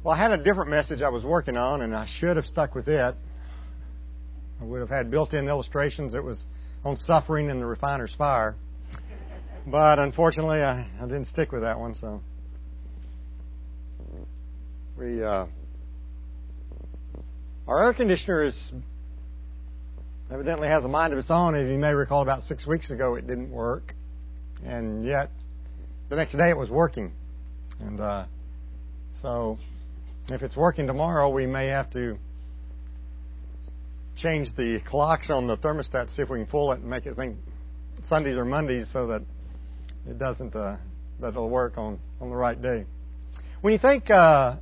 Well, I had a different message I was working on, and I should have stuck with it. I would have had built-in illustrations that was on suffering and the refiner's fire. But unfortunately, I didn't stick with that one, so our air conditioner evidently has a mind of its own. As you may recall, about 6 weeks ago it didn't work, and yet the next day it was working. And so if it's working tomorrow, we may have to change the clocks on the thermostat to see if we can fool it and make it think Sundays or Mondays so that it doesn't, that it'll work on the right day. When you think of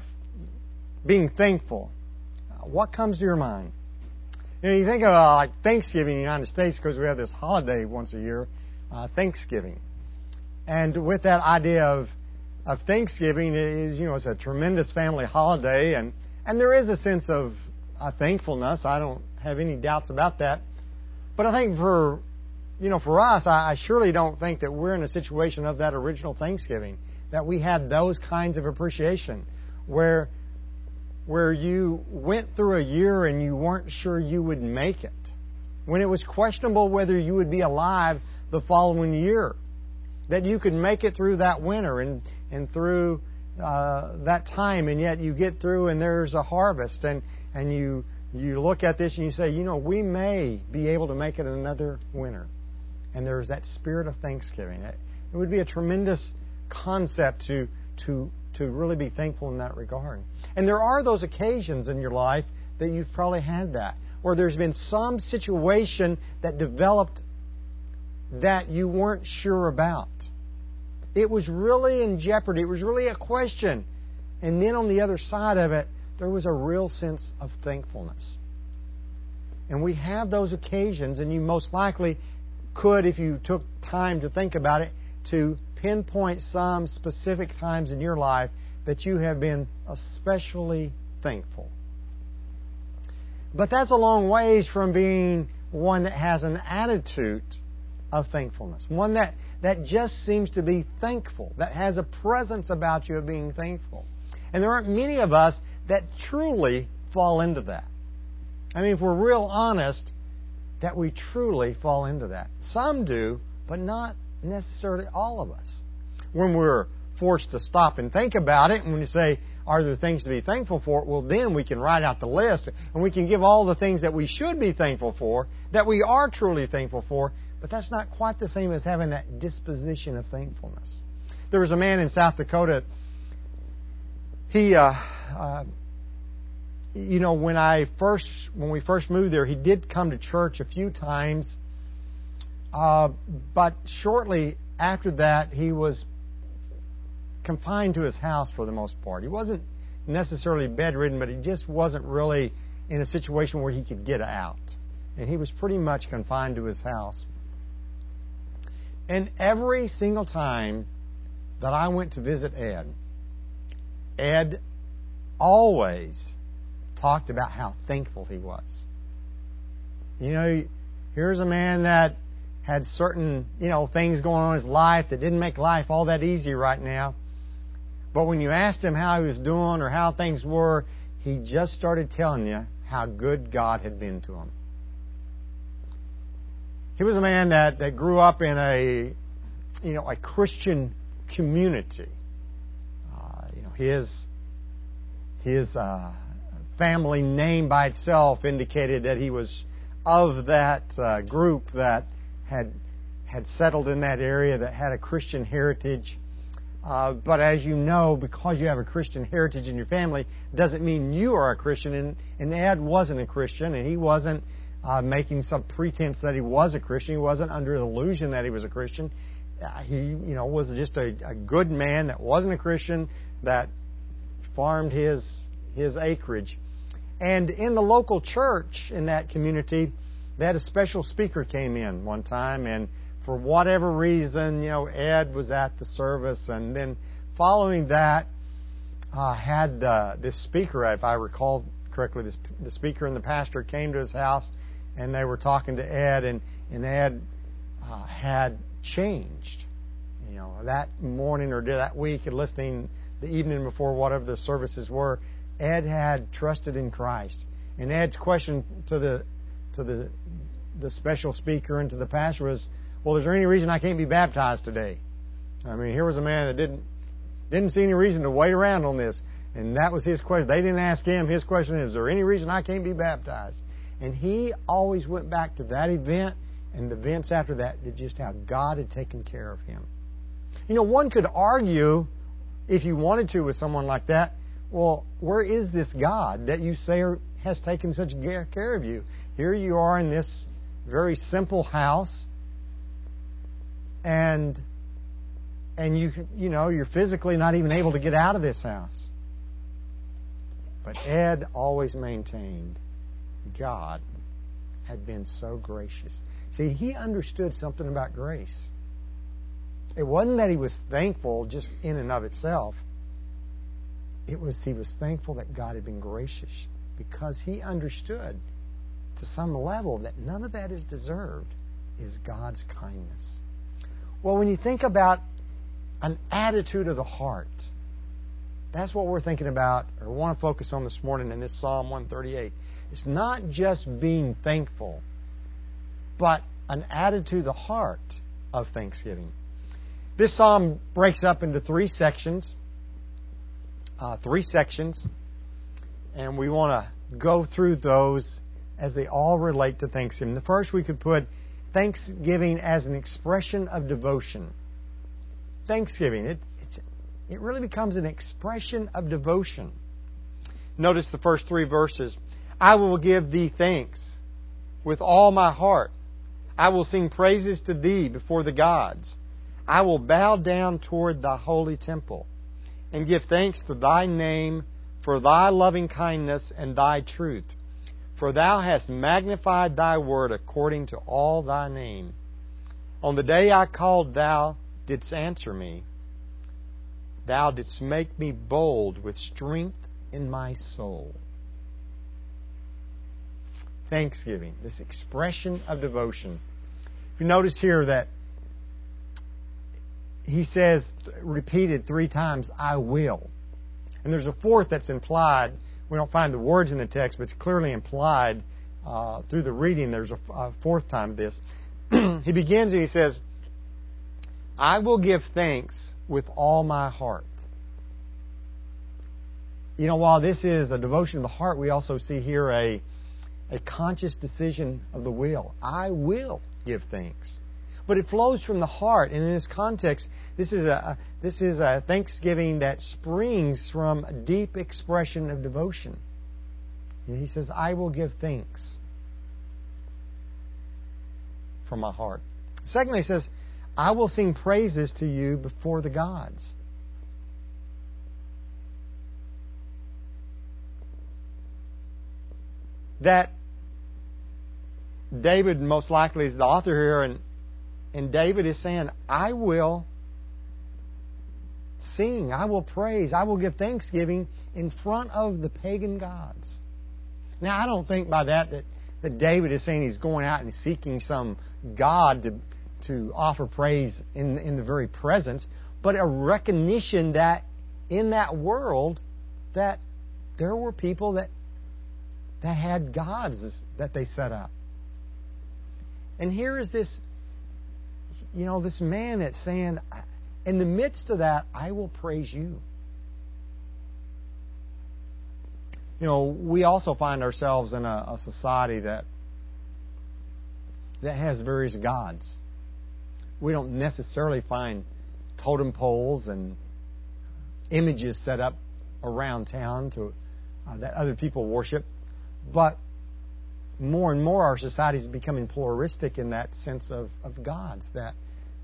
being thankful, what comes to your mind? You think of like Thanksgiving in the United States, because we have this holiday once a year, Thanksgiving. And with that idea of Thanksgiving, it's a tremendous family holiday, and there is a sense of thankfulness. I don't have any doubts about that. But I think for us, I surely don't think that we're in a situation of that original Thanksgiving, that we had those kinds of appreciation where you went through a year and you weren't sure you would make it, when it was questionable whether you would be alive the following year, that you could make it through that winter and through that time, and yet you get through and there's a harvest, and you look at this and you say, we may be able to make it another winter. And there's that spirit of thanksgiving. It would be a tremendous concept to really be thankful in that regard. And there are those occasions in your life that you've probably had that, or there's been some situation that developed that you weren't sure about. It was really in jeopardy. It was really a question. And then on the other side of it, there was a real sense of thankfulness. And we have those occasions, and you most likely could, if you took time to think about it, to pinpoint some specific times in your life that you have been especially thankful. But that's a long ways from being one that has an attitude of thankfulness, one that just seems to be thankful, that has a presence about you of being thankful. And there aren't many of us that truly fall into that. I mean, if we're real honest, that we truly fall into that. Some do, but not necessarily all of us. When we're forced to stop and think about it, and when you say, are there things to be thankful for? Well, then we can write out the list, and we can give all the things that we should be thankful for, that we are truly thankful for, but that's not quite the same as having that disposition of thankfulness. There was a man in South Dakota. He, when we first moved there, he did come to church a few times, but shortly after that, he was confined to his house for the most part. He wasn't necessarily bedridden, but he just wasn't really in a situation where he could get out. And he was pretty much confined to his house. And every single time that I went to visit Ed always talked about how thankful he was. Here's a man that had certain, things going on in his life that didn't make life all that easy right now. But when you asked him how he was doing or how things were, he just started telling you how good God had been to him. He was a man that grew up in a Christian community. His family name by itself indicated that he was of that group that had settled in that area, that had a Christian heritage. But as you know, because you have a Christian heritage in your family, doesn't mean you are a Christian. And Ed wasn't a Christian, and he wasn't making some pretense that he was a Christian. He wasn't under the illusion that he was a Christian. He, was just a good man that wasn't a Christian, that farmed his acreage. And in the local church in that community, they had a special speaker came in one time, and for whatever reason, Ed was at the service, and then following that, had this speaker, if I recall correctly, the speaker and the pastor came to his house, and they were talking to Ed, and Ed had changed. That morning or that week, listening the evening before whatever the services were, Ed had trusted in Christ. And Ed's question to the special speaker and to the pastor was, well, is there any reason I can't be baptized today? I mean, here was a man that didn't see any reason to wait around on this. And that was his question. They didn't ask him. His question is there any reason I can't be baptized? And he always went back to that event and the events after that, just how God had taken care of him. You know, one could argue, if you wanted to with someone like that, well, where is this God that you say has taken such care of you? Here you are in this very simple house, and you're physically not even able to get out of this house. But Ed always maintained God had been so gracious. See, he understood something about grace. It wasn't that he was thankful just in and of itself. He was thankful that God had been gracious because he understood to some level that none of that is deserved, is God's kindness. Well, when you think about an attitude of the heart, that's what we're thinking about or want to focus on this morning in this Psalm 138. It's not just being thankful, but an attitude of the heart of thanksgiving. This psalm breaks up into three sections, and we want to go through those as they all relate to thanksgiving. The first, we could put thanksgiving as an expression of devotion. Thanksgiving, it really becomes an expression of devotion. Notice the first three verses. I will give Thee thanks with all my heart. I will sing praises to Thee before the gods. I will bow down toward Thy holy temple and give thanks to Thy name for Thy loving kindness and Thy truth. For Thou hast magnified Thy word according to all Thy name. On the day I called, Thou didst answer me. Thou didst make me bold with strength in my soul. Thanksgiving, this expression of devotion. If you notice here that he says, repeated 3 times, I will. And there's a fourth that's implied. We don't find the words in the text, but it's clearly implied through the reading. There's a fourth time this. He begins and he says, I will give thanks with all my heart. You know, while this is a devotion of the heart, we also see here a conscious decision of the will. I will give thanks. But it flows from the heart, and in this context, this is a thanksgiving that springs from a deep expression of devotion. And he says, I will give thanks from my heart. Secondly, he says, I will sing praises to You before the gods. That David most likely is the author here, and David is saying, I will sing, I will praise, I will give thanksgiving in front of the pagan gods. Now, I don't think by that David is saying he's going out and seeking some god to offer praise in the very presence, but a recognition that in that world that there were people that had gods that they set up. And here is this man that's saying, in the midst of that, I will praise You. You know, we also find ourselves in a society that has various gods. We don't necessarily find totem poles and images set up around town that other people worship. But more and more our society is becoming pluralistic in that sense of gods. That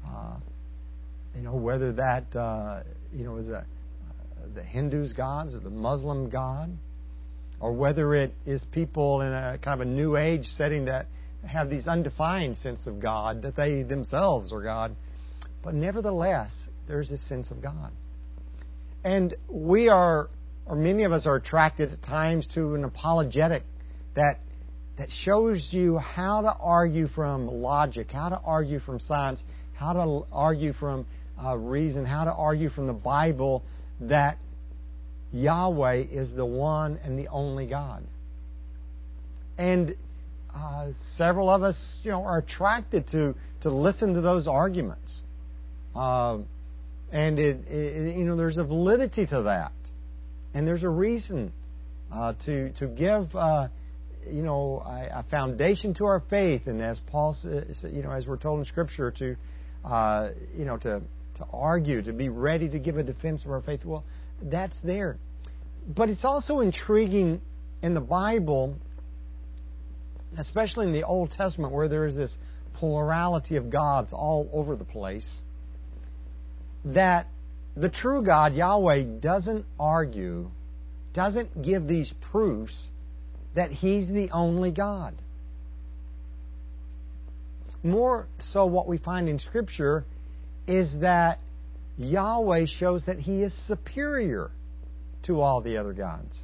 whether that is the Hindus' gods or the Muslim God, or whether it is people in a kind of a New Age setting that have these undefined sense of God, that they themselves are God. But nevertheless, there's this sense of God. And we are, or many of us are attracted at times to an apologetic that shows you how to argue from logic, how to argue from science, how to argue from reason, how to argue from the Bible that Yahweh is the one and the only God. And several of us, are attracted to listen to those arguments. And there's a validity to that. And there's a reason to give a foundation to our faith, and as Paul says, as we're told in Scripture, to argue, to be ready to give a defense of our faith. Well, that's there, but it's also intriguing in the Bible, especially in the Old Testament, where there is this plurality of gods all over the place, that the true God, Yahweh, doesn't argue, doesn't give these proofs that He's the only God. More so, what we find in Scripture is that Yahweh shows that He is superior to all the other gods.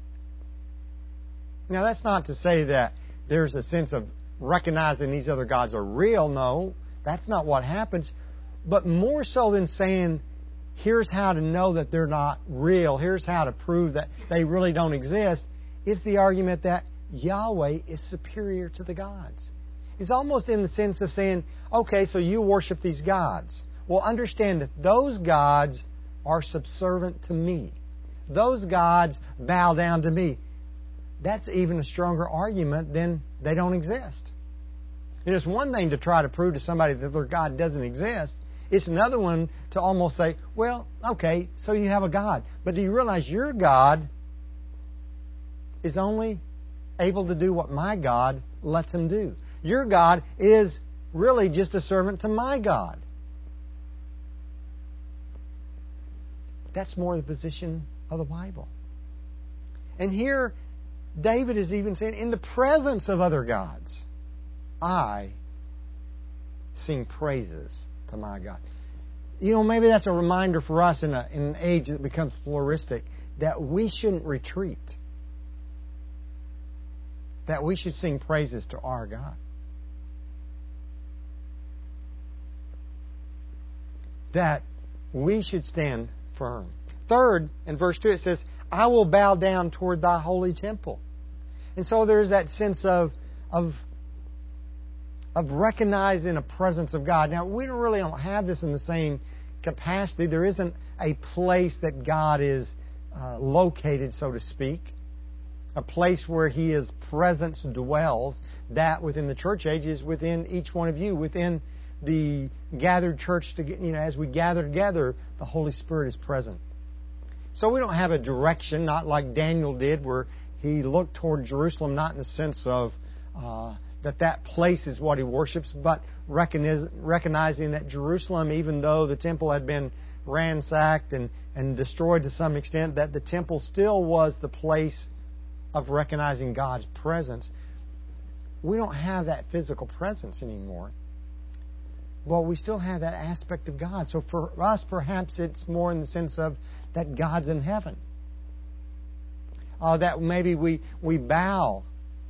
Now, that's not to say that there's a sense of recognizing these other gods are real. No, that's not what happens. But more so than saying, here's how to know that they're not real, here's how to prove that they really don't exist, it's the argument that Yahweh is superior to the gods. It's almost in the sense of saying, okay, so you worship these gods. Well, understand that those gods are subservient to me. Those gods bow down to me. That's even a stronger argument than they don't exist. It's one thing to try to prove to somebody that their God doesn't exist. It's another one to almost say, well, okay, so you have a God. But do you realize your God is only able to do what my God lets Him do? Your God is really just a servant to my God. That's more the position of the Bible. And here, David is even saying, in the presence of other gods, I sing praises to my God. Maybe that's a reminder for us in an age that becomes pluralistic, that we shouldn't retreat. That we should sing praises to our God. That we should stand firm. Third, in verse 2, it says, I will bow down toward thy holy temple. And so there's that sense of recognizing a presence of God. Now, we really don't have this in the same capacity. There isn't a place that God is located, so to speak. A place where His presence dwells. That within the church age is within each one of you, within the gathered church. As we gather together, the Holy Spirit is present. So we don't have a direction, not like Daniel did, where he looked toward Jerusalem, not in the sense of that place is what he worships, but recognizing that Jerusalem, even though the temple had been ransacked and destroyed to some extent, that the temple still was the place of recognizing God's presence. We don't have that physical presence anymore. Well, we still have that aspect of God. So for us, perhaps it's more in the sense of that God's in heaven. That maybe we bow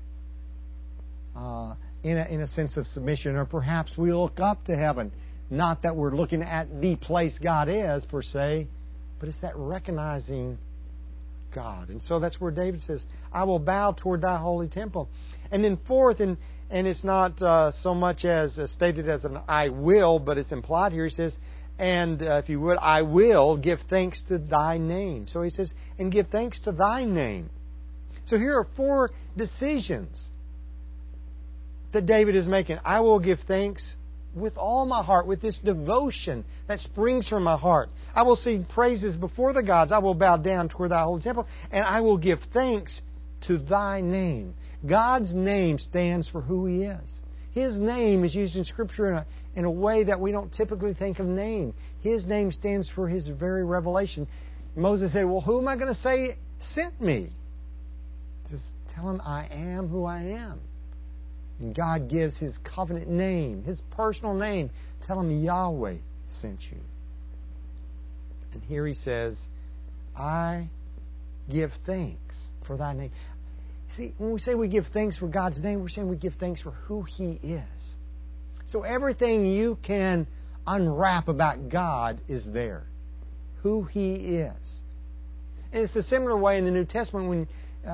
in a sense of submission, or perhaps we look up to heaven. Not that we're looking at the place God is, per se, but it's that recognizing God. And so that's where David says, I will bow toward thy holy temple. And then fourth, and it's not so much as stated as an I will, but it's implied here. He says, and if you would, I will give thanks to thy name. So he says, and give thanks to thy name. So here are 4 decisions that David is making. I will give thanks with all my heart, with this devotion that springs from my heart. I will sing praises before the gods. I will bow down toward thy holy temple, and I will give thanks to thy name. God's name stands for who He is. His name is used in Scripture in a way that we don't typically think of name. His name stands for His very revelation. Moses said, well, who am I going to say sent me? Just tell him I am who I am. And God gives His covenant name, His personal name. Tell Him Yahweh sent you. And here He says, I give thanks for thy name. See, when we say we give thanks for God's name, we're saying we give thanks for who He is. So everything you can unwrap about God is there. Who He is. And it's a similar way in the New Testament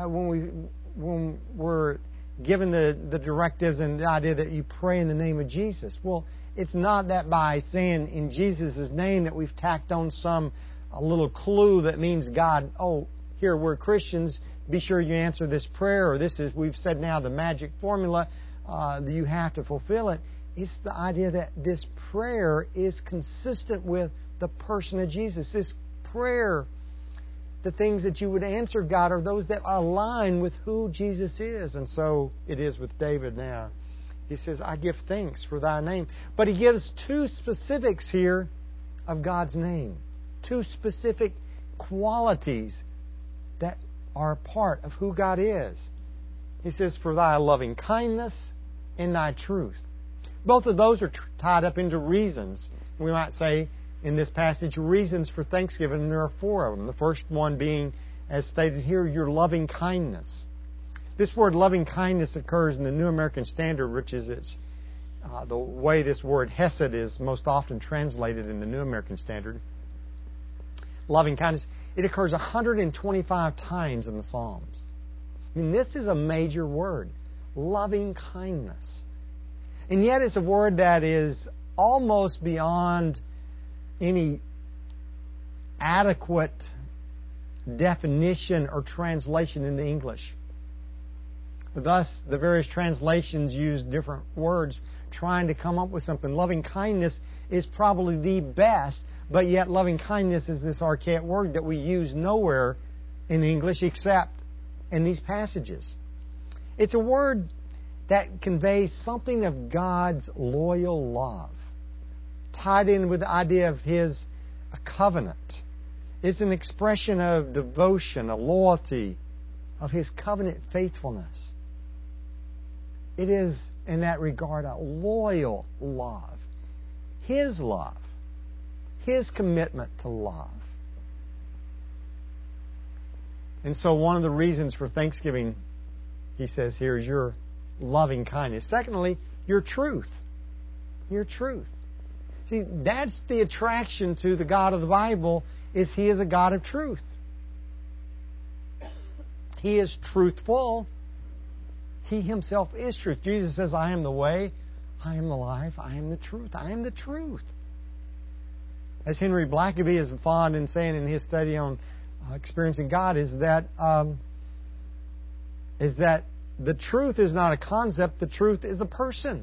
when we're given the directives and the idea that you pray in the name of Jesus. Well, it's not that by saying in Jesus' name that we've tacked on a little clue that means God, oh, here we're Christians, be sure you answer this prayer, or this is, we've said now, the magic formula, that you have to fulfill it. It's the idea that this prayer is consistent with the person of Jesus. This prayer, the things that you would answer God are those that align with who Jesus is. And so it is with David now. He says, I give thanks for thy name. But he gives two specifics here of God's name. Two specific qualities that are a part of who God is. He says, for thy loving kindness and thy truth. Both of those are tied up into reasons. We might say in this passage, reasons for thanksgiving, and there are four of them. The first one being, as stated here, your loving kindness. This word loving kindness occurs in the New American Standard, which is the way this word hesed is most often translated in the New American Standard. Loving kindness. It occurs 125 times in the Psalms. I mean, this is a major word. Loving kindness. And yet it's a word that is almost beyond any adequate definition or translation into English. Thus, the various translations use different words trying to come up with something. Loving kindness is probably the best, but yet loving kindness is this archaic word that we use nowhere in English except in these passages. It's a word that conveys something of God's loyal love, tied in with the idea of His covenant. It's an expression of devotion, a loyalty, of His covenant faithfulness. It is, in that regard, a loyal love. His love. His commitment to love. And so one of the reasons for thanksgiving, he says here, is your loving kindness. Secondly, your truth. Your truth. See, that's the attraction to the God of the Bible, is He is a God of truth. He is truthful. He Himself is truth. Jesus says, I am the way, I am the life, I am the truth. I am the truth. As Henry Blackaby is fond in saying in his study on experiencing God, is that the truth is not a concept, the truth is a person.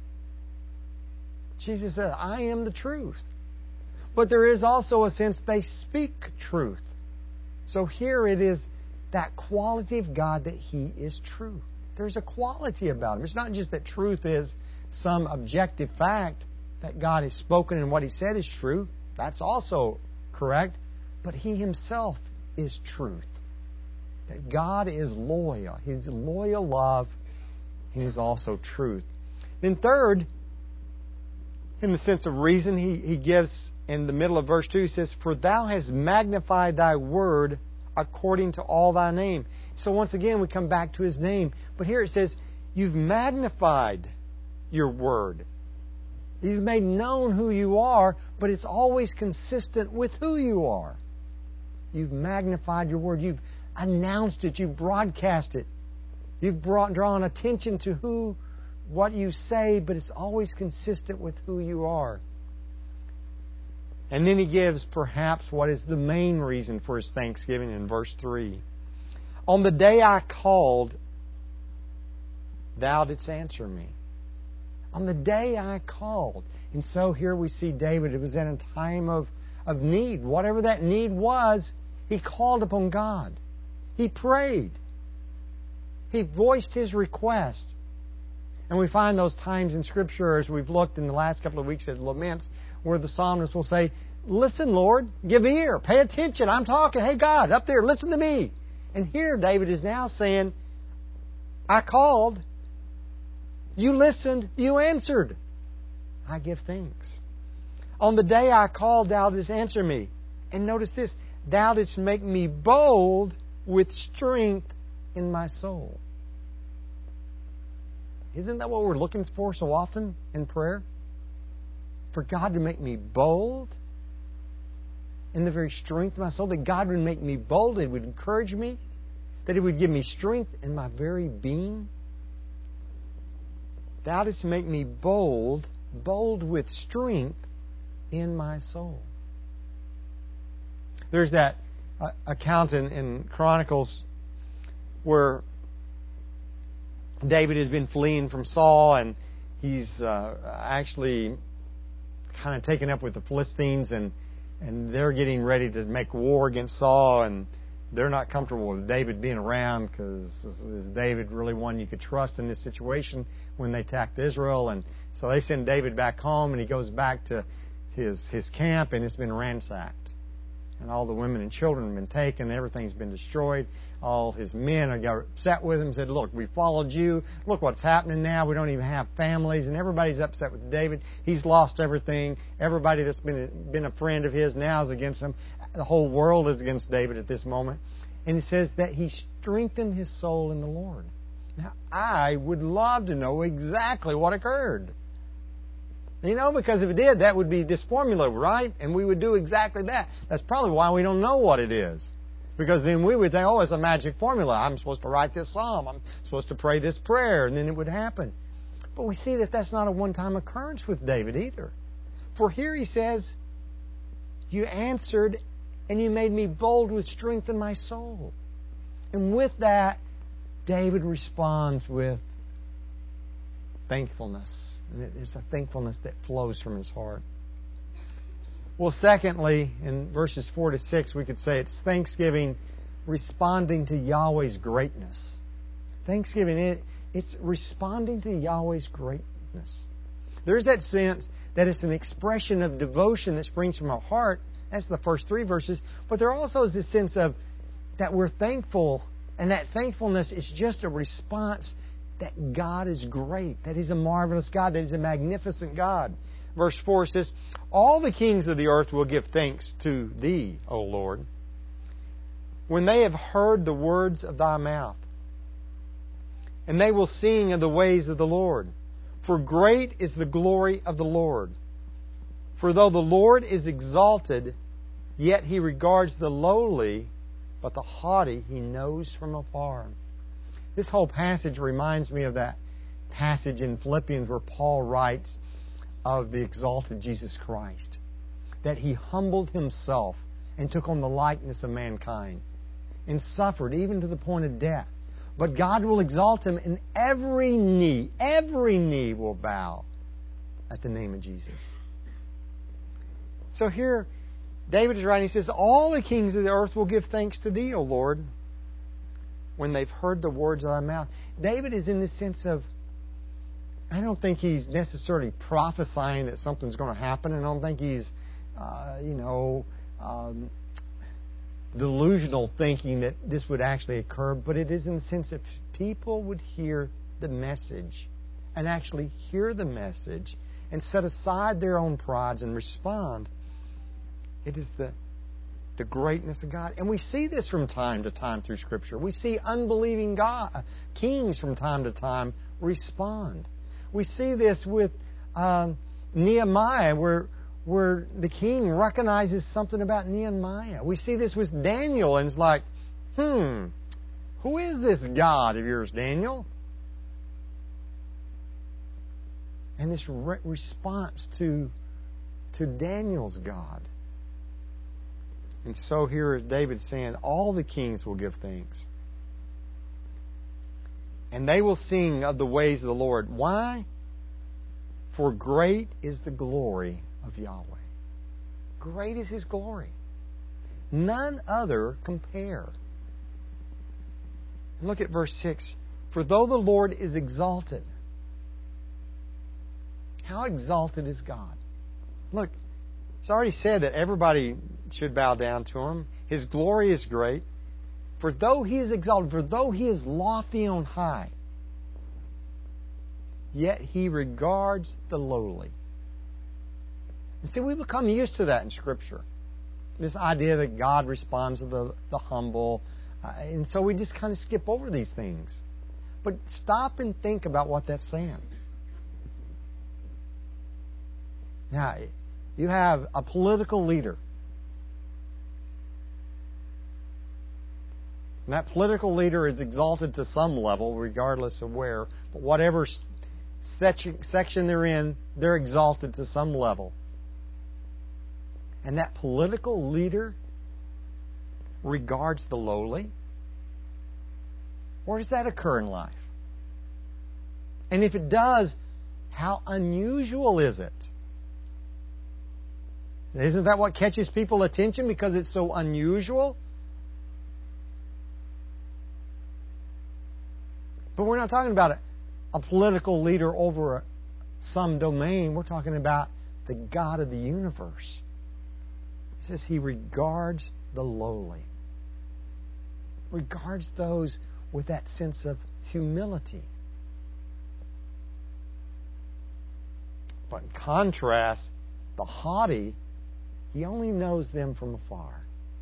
Jesus said, I am the truth. But there is also a sense they speak truth. So here it is that quality of God that He is true. There's a quality about Him. It's not just that truth is some objective fact that God has spoken and what He said is true. That's also correct. But He Himself is truth. That God is loyal. His loyal love is also truth. Then third, in the sense of reason, he gives in the middle of verse 2, he says, for thou hast magnified thy word according to all thy name. So once again, we come back to His name. But here it says, you've magnified your word. You've made known who you are, but it's always consistent with who you are. You've magnified your word. You've announced it. You've broadcast it. You've drawn attention to what you say, but it's always consistent with who you are. And then he gives perhaps what is the main reason for his thanksgiving in verse 3. On the day I called, thou didst answer me. On the day I called. And so here we see David. It was in a time of need. Whatever that need was, he called upon God. He prayed. He voiced his request. And we find those times in Scripture, as we've looked in the last couple of weeks at laments, where the psalmist will say, listen, Lord, give ear, pay attention, I'm talking, hey God, up there, listen to me. And here David is now saying, I called, you listened, you answered. I give thanks. On the day I called, thou didst answer me. And notice this, thou didst make me bold with strength in my soul. Isn't that what we're looking for so often in prayer? For God to make me bold. in the very strength of my soul, that God would make me bold, that He would encourage me, that He would give me strength in my very being. Thou didst make me bold, bold with strength in my soul. There's that account in Chronicles where David has been fleeing from Saul, and he's actually kind of taken up with the Philistines, and they're getting ready to make war against Saul, and they're not comfortable with David being around, because is David really one you could trust in this situation when they attacked Israel? And so they send David back home, and he goes back to his camp, and it's been ransacked. And all the women and children have been taken. Everything's been destroyed. All his men got upset with him and said, look, we followed you. Look what's happening now. We don't even have families. And everybody's upset with David. He's lost everything. Everybody that's been a friend of his now is against him. The whole world is against David at this moment. And it says that he strengthened his soul in the Lord. Now, I would love to know exactly what occurred. You know, because if it did, that would be this formula, right? And we would do exactly that. That's probably why we don't know what it is. Because then we would think, oh, it's a magic formula. I'm supposed to write this psalm. I'm supposed to pray this prayer, and then it would happen. But we see that that's not a one-time occurrence with David either. For here he says, you answered, and you made me bold with strength in my soul. And with that, David responds with thankfulness. And it's a thankfulness that flows from his heart. Well, secondly, in verses 4 to 6, we could say it's thanksgiving responding to Yahweh's greatness. Thanksgiving, it's responding to Yahweh's greatness. There's that sense that it's an expression of devotion that springs from our heart. That's the first 3 verses. But there also is this sense of that we're thankful, and that thankfulness is just a response that God is great, that He's a marvelous God, that He's a magnificent God. Verse 4 says, all the kings of the earth will give thanks to Thee, O Lord, when they have heard the words of Thy mouth. And they will sing of the ways of the Lord. For great is the glory of the Lord. For though the Lord is exalted, yet He regards the lowly, but the haughty He knows from afar. This whole passage reminds me of that passage in Philippians where Paul writes of the exalted Jesus Christ. That He humbled Himself and took on the likeness of mankind and suffered even to the point of death. But God will exalt Him, and every knee will bow at the name of Jesus. So here, David is writing, he says, all the kings of the earth will give thanks to Thee, O Lord, when they've heard the words of Thy mouth. David is in this sense of, I don't think he's necessarily prophesying that something's going to happen. I don't think he's, delusional thinking that this would actually occur. But it is in the sense if people would hear the message and actually hear the message and set aside their own prides and respond, it is the greatness of God. And we see this from time to time through Scripture. We see unbelieving kings from time to time respond. We see this with Nehemiah, where the king recognizes something about Nehemiah. We see this with Daniel, and it's like, who is this God of yours, Daniel? And this response to Daniel's God. And so here is David saying, all the kings will give thanks. And they will sing of the ways of the Lord. Why? For great is the glory of Yahweh. Great is His glory. None other compare. And look at verse 6. For though the Lord is exalted. How exalted is God? Look, it's already said that everybody should bow down to Him. His glory is great. For though He is exalted, for though He is lofty on high, yet He regards the lowly. And see, we become used to that in Scripture. This idea that God responds to the humble. And so we just kind of skip over these things. But stop and think about what that's saying. Now, you have a political leader And that political leader is exalted to some level, regardless of where. But whatever section they're in, they're exalted to some level. And that political leader regards the lowly. Where does that occur in life? And if it does, how unusual is it? Isn't that what catches people's attention because it's so unusual? But we're not talking about a political leader over some domain. We're talking about the God of the universe. It says He regards the lowly. Regards those with that sense of humility. But in contrast, the haughty, He only knows them from afar.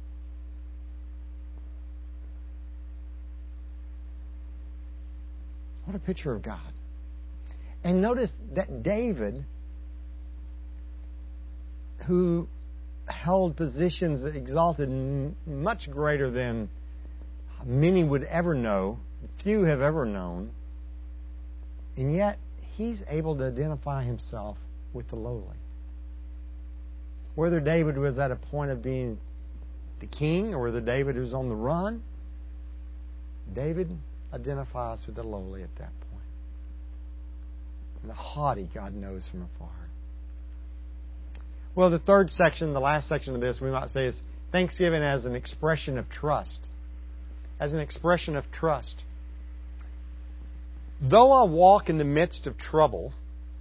What a picture of God. And notice that David, who held positions exalted much greater than many would ever know, few have ever known, and yet he's able to identify himself with the lowly. Whether David was at a point of being the king or whether David was on the run, David identifies with the lowly at that point. And the haughty God knows from afar. Well, the third section, the last section of this, we might say is thanksgiving as an expression of trust. As an expression of trust. Though I walk in the midst of trouble,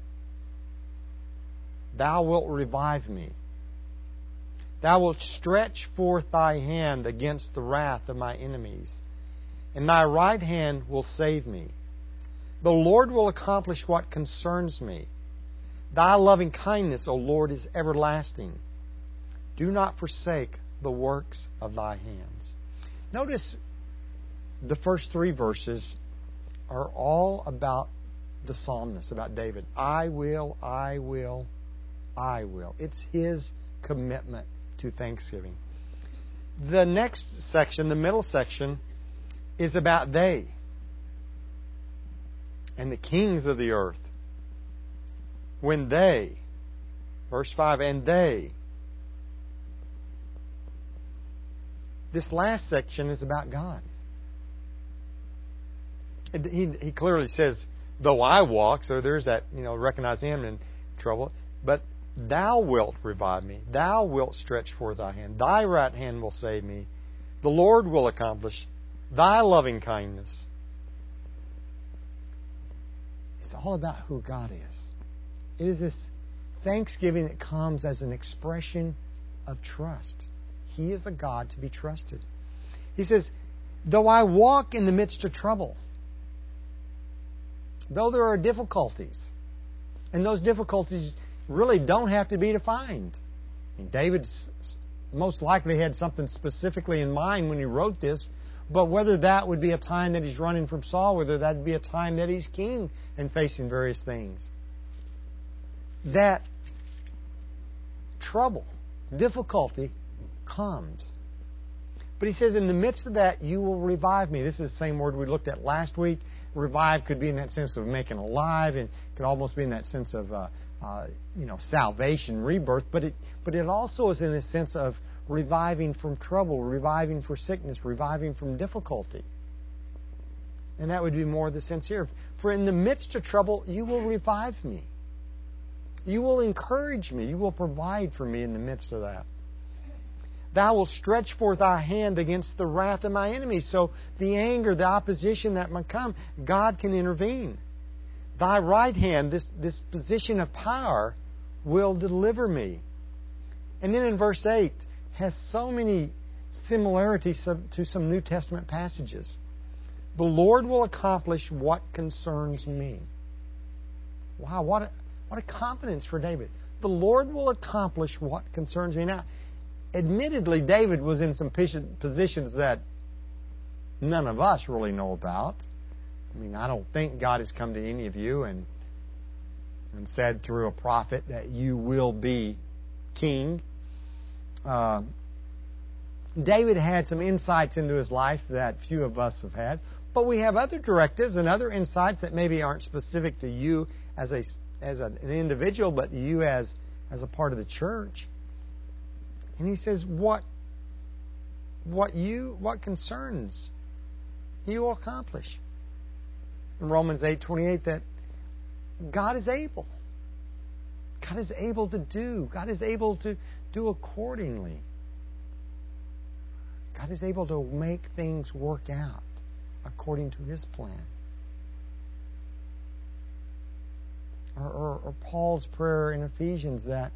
Thou wilt revive me. Thou wilt stretch forth Thy hand against the wrath of my enemies, and Thy right hand will save me. The Lord will accomplish what concerns me. Thy loving kindness, O Lord, is everlasting. Do not forsake the works of Thy hands. Notice the first three verses are all about the psalmist, about David. I will, I will, I will. It's his commitment to thanksgiving. The next section, the middle section, is about they and the kings of the earth. When they, verse 5, and they. This last section is about God. He clearly says, though I walk, so there's that, recognize Him in trouble. But Thou wilt revive me. Thou wilt stretch forth Thy hand. Thy right hand will save me. The Lord will accomplish Thy loving kindness. It's all about who God is. It is this thanksgiving that comes as an expression of trust. He is a God to be trusted. He says, though I walk in the midst of trouble, though there are difficulties, and those difficulties really don't have to be defined. David most likely had something specifically in mind when he wrote this, but whether that would be a time that he's running from Saul, whether that would be a time that he's king and facing various things, that trouble, difficulty comes. But he says, in the midst of that, you will revive me. This is the same word we looked at last week. Revive could be in that sense of making alive, and could almost be in that sense of salvation, rebirth. But it also is in a sense of reviving from trouble, reviving for sickness, reviving from difficulty. And that would be more the sense here. For in the midst of trouble, you will revive me. You will encourage me. You will provide for me in the midst of that. Thou wilt stretch forth Thy hand against the wrath of my enemies. So the anger, the opposition that might come, God can intervene. Thy right hand, this position of power, will deliver me. And then in verse 8, has so many similarities to some New Testament passages. The Lord will accomplish what concerns me. Wow, what a confidence for David. The Lord will accomplish what concerns me. Now, admittedly, David was in some positions that none of us really know about. I don't think God has come to any of you and said through a prophet that you will be king. David had some insights into his life that few of us have had, but we have other directives and other insights that maybe aren't specific to you as an individual, but to you as a part of the church. And he says, what concerns you will accomplish. In Romans 8:28, that God is able. God is able to do. God is able to do accordingly. God is able to make things work out according to His plan. Or Paul's prayer in Ephesians that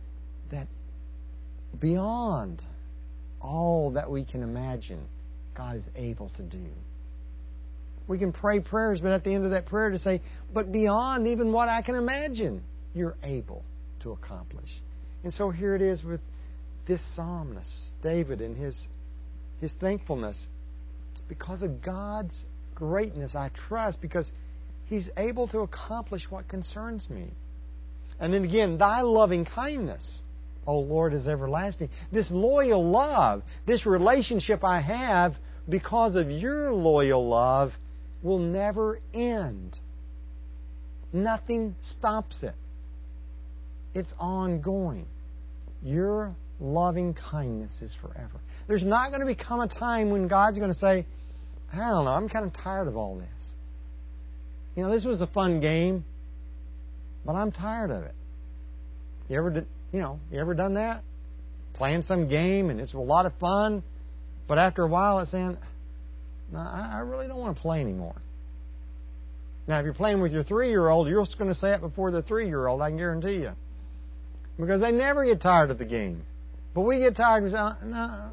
beyond all that we can imagine, God is able to do. We can pray prayers, but at the end of that prayer to say, but beyond even what I can imagine, you're able to accomplish. And so here it is with this psalmist, David, and his thankfulness. Because of God's greatness, I trust, because He's able to accomplish what concerns me. And then again, Thy loving kindness, O Lord, is everlasting. This loyal love, this relationship I have because of Your loyal love will never end. Nothing stops it. It's ongoing. Your loving kindness is forever. There's not going to become a time when God's going to say, I don't know, I'm kind of tired of all this. You know, this was a fun game, but I'm tired of it. You ever done that? Playing some game and it's a lot of fun, but after a while it's saying, no, I really don't want to play anymore. Now, if you're playing with your 3-year-old, you're just going to say it before the 3-year-old, I can guarantee you. Because they never get tired of the game. But we get tired and say, no.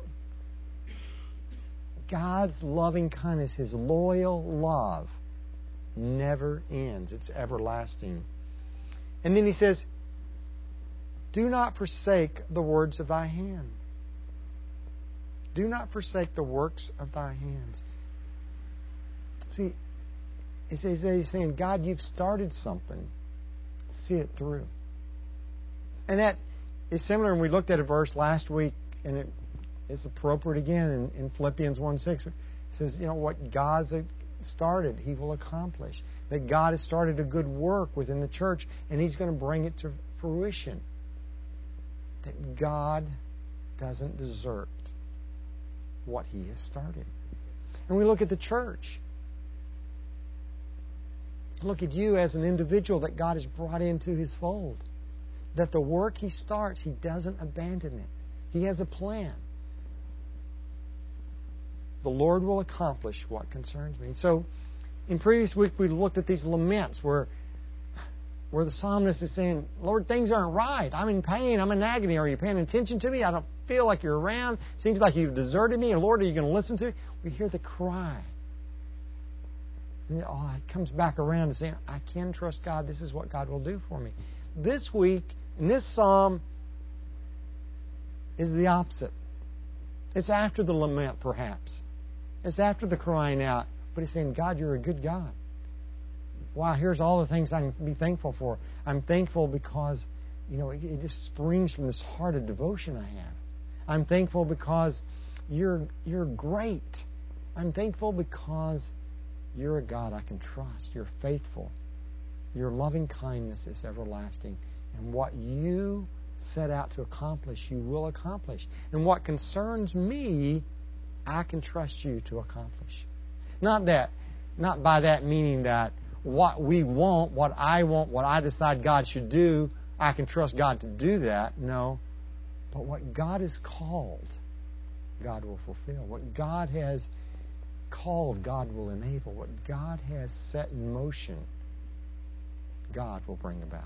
God's loving kindness, His loyal love, never ends. It's everlasting. And then He says, do not forsake the words of Thy hand. Do not forsake the works of Thy hands. See, He's saying, God, You've started something. See it through. And that is similar, and we looked at a verse last week, and it is appropriate again in Philippians 1:6. It says, what God's started, He will accomplish. That God has started a good work within the church, and He's going to bring it to fruition. That God doesn't desert what He has started. And we look at the church. Look at you as an individual that God has brought into His fold. That the work He starts, He doesn't abandon it. He has a plan. The Lord will accomplish what concerns me. So, in previous week we looked at these laments where the psalmist is saying, Lord, things aren't right. I'm in pain. I'm in agony. Are You paying attention to me? I don't feel like You're around. Seems like You've deserted me. And Lord, are You going to listen to me? We hear the cry. And it comes back around to saying, I can trust God. This is what God will do for me. This week, in this psalm, is the opposite. It's after the lament, perhaps. It's after the crying out. But he's saying, God, You're a good God. Wow, here's all the things I can be thankful for. I'm thankful because, it just springs from this heart of devotion I have. I'm thankful because You're great. I'm thankful because You're a God I can trust. You're faithful. Your loving kindness is everlasting. And what You set out to accomplish, You will accomplish. And what concerns me, I can trust You to accomplish. Not by that meaning that what we want, what I decide God should do, I can trust God to do that. No. But what God has called, God will fulfill. What God has called, God will enable. What God has set in motion, God will bring about.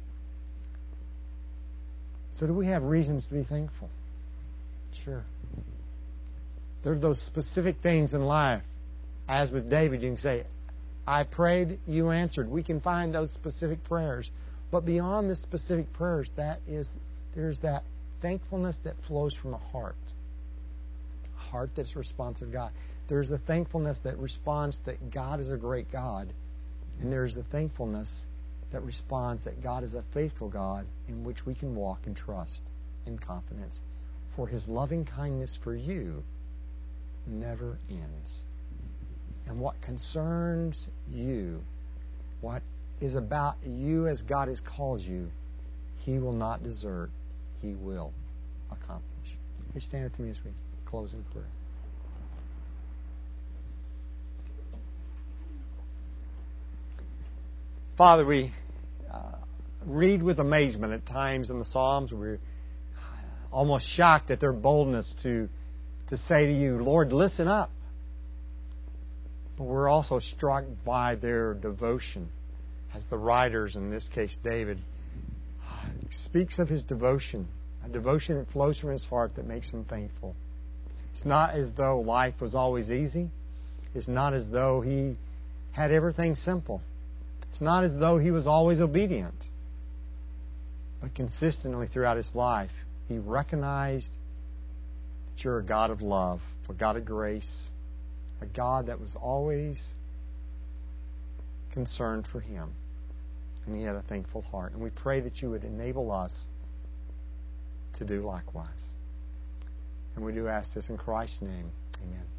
So do we have reasons to be thankful? Sure. There's those specific things in life. As with David, you can say, I prayed, You answered. We can find those specific prayers. But beyond the specific prayers, there's that thankfulness that flows from a heart. A heart that's responsive to God. There's the thankfulness that responds that God is a great God. And there's the thankfulness that responds that God is a faithful God in which we can walk in trust and confidence for His loving kindness for you never ends. And what concerns you, what is about you as God has called you, He will not desert. He will accomplish. Will you stand with me as we close in prayer? Father, we read with amazement at times in the Psalms. We're almost shocked at their boldness to say to you, Lord, listen up. But we're also struck by their devotion, as the writers, in this case David, speaks of his devotion, a devotion that flows from his heart that makes him thankful. It's not as though life was always easy. It's not as though he had everything simple. It's not as though he was always obedient. But consistently throughout his life, he recognized that you're a God of love, a God of grace, a God that was always concerned for him. And he had a thankful heart. And we pray that you would enable us to do likewise. And we do ask this in Christ's name. Amen.